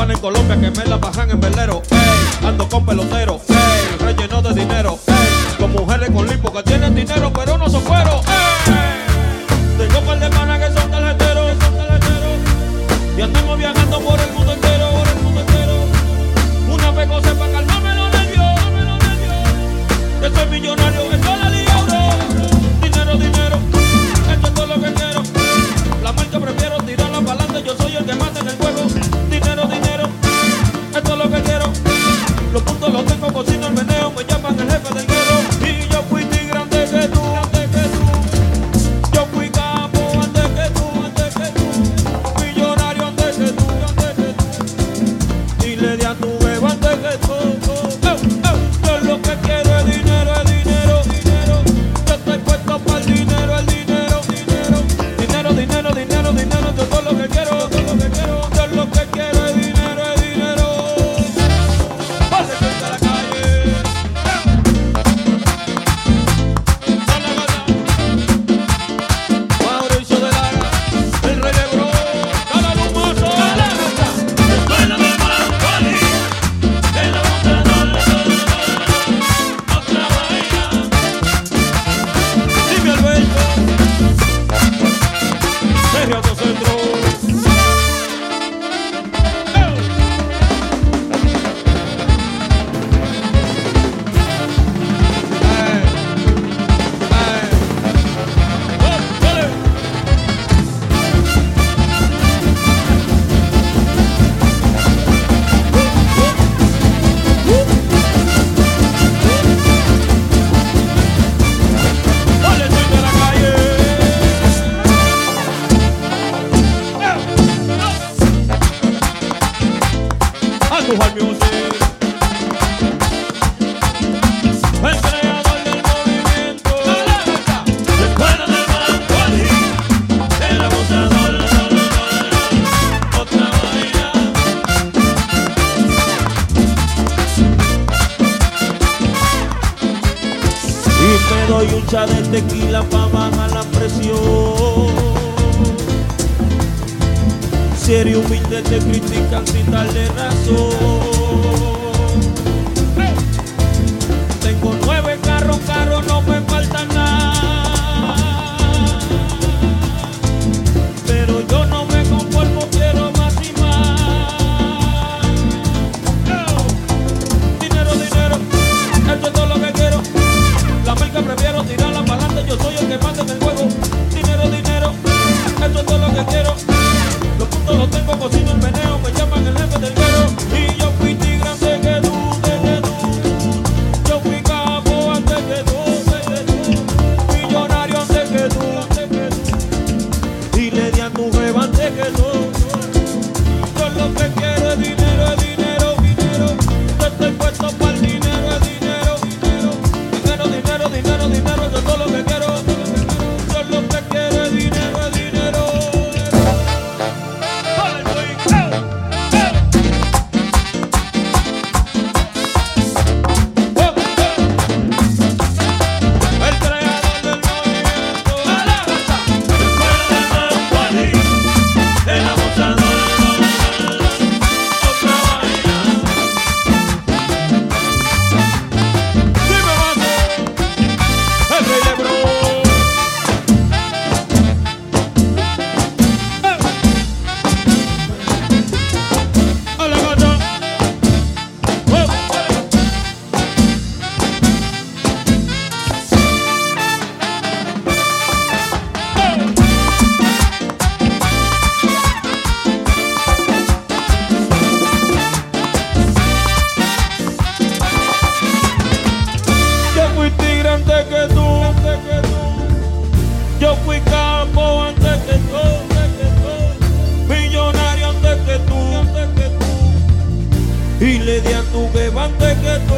pana en Colombia que me la bajan en velero. Ey, ando con pelotero, ey, relleno de dinero, ey, con mujeres con limpo que tienen dinero pero no son cuero. Tengo par de panas que son tarjeteros, y andamos viajando por el mundo entero, Una vez gocé pa' calmarme los nervios, que soy millonario, esto es la liga, bro. Dinero, esto es todo lo que quiero. La marca prefiero tirarla para adelante, yo soy el que mata en el juego. Dinero, esto es lo que quiero. Los puntos los tengo, cocino el meneo, me llaman el jefe del guero. Y yo fui tigre antes que tú. Yo fui capo antes que tú. Millonario antes que tú. Y le di a tu bebo antes que tú. Yo lo que quiero es dinero. Yo estoy puesto para el dinero. Dinero, yo todo lo que quiero. Yo lo que quiero es dinero. Vale, frente a la calle. Mauricio de Lara, el rey de bro, cada lumoso. Escuela de Marconi, en la otra bahía. Dime Alberto, Sergio Autocentro. Al music, el creador del movimiento. La escuela de Marconi, el abusador, otra bahía. Y me doy un shot de tequila pa' bajar la presión. Si eres humilde te critican sin darle razón. Tengo 9 carros, no me falta nada. Pero yo no me conformo, quiero más y más. Dinero, esto es todo lo que quiero. La marca prefiero tirarla para adelante, yo soy el que manda en el juego. Dinero, esto es todo lo que quiero. Los puntos los tengo, cocino el meneo, me llaman el jefe del guero. Y yo fui tigre antes que tú. Yo fui capo antes que tú. Millonario antes que tú. Y le di a tu jeva antes que tú. Yo lo que quiero es dinero. Yo estoy puesto para el dinero. Dinero, eso es todo lo que quiero. Yo lo que quiero es dinero. Yo fui capo antes que tú, millonario antes que tú, y le di a tu beba antes que tú.